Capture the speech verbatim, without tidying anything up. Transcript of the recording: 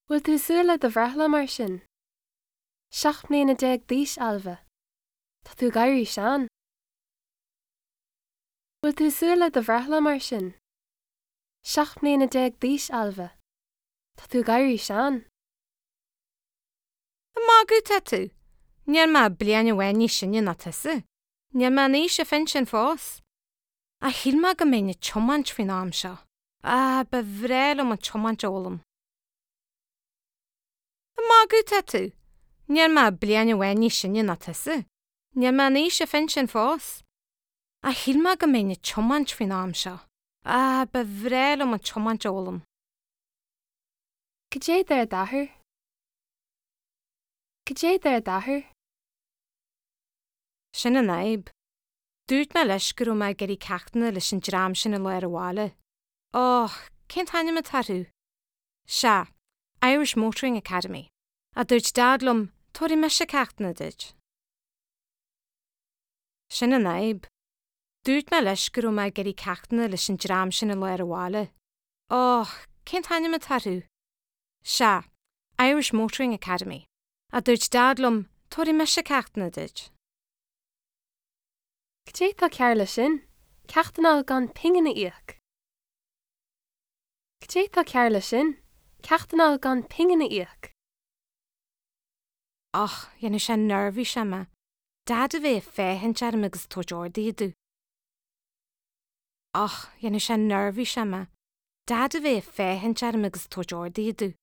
Bhfuil tú súile do bhreathla mar sin? Seacht mbliana déag d'aois alba. Tá tú gairí seán. Bhfuil tú súile do bhreathla mar sin? Seacht mbliana déag d'aois alba. Tá tú gairí seán. Mágu tá tú. Níor má bliana bhaine sinne na tusa. Níor má ní sé fin sin fós. A híl má go mé na chomant fin am seo. A ba bhréil am an chomant ólam. Mágu tá tú. Níor má bliana bhaine sinne na tusa. Níor má ní sé fin sin fós. A híl má go mé na chomant fin am seo. A ba bhréil am an chomant ólam. Go dé ar dathair? Go dé ar dathair? Sin an aib. Dúirt me leis gur mai geirí ceachtainna leis an drám sin a leir bhála. Oh, cén taine me tarú? Se, Irish Motoring Academy. A dúirt dadlum, tóirí me se ceachtainna duit. Sin an aib. Dúirt me leis gur mai geirí ceachtainna leis an drám sin a leir bhála. Oh, cén taine me tarú? Se, Irish Motoring Academy. A dúirt dadlum, tóirí me se ceachtainna duit. Go dé tá cearr le sin? Ceachtainál gan pingana íoc. Go dé tá cearr le sin? Ceachtainál gan pingana íoc. Och, dhéanú sé nervhí se me. Dad a bheith féthain tearm agus tóideordaí dú. Och, dhéanú sé nervhí se me. Dad a bheith féthain tearm agus tóideordaí dú.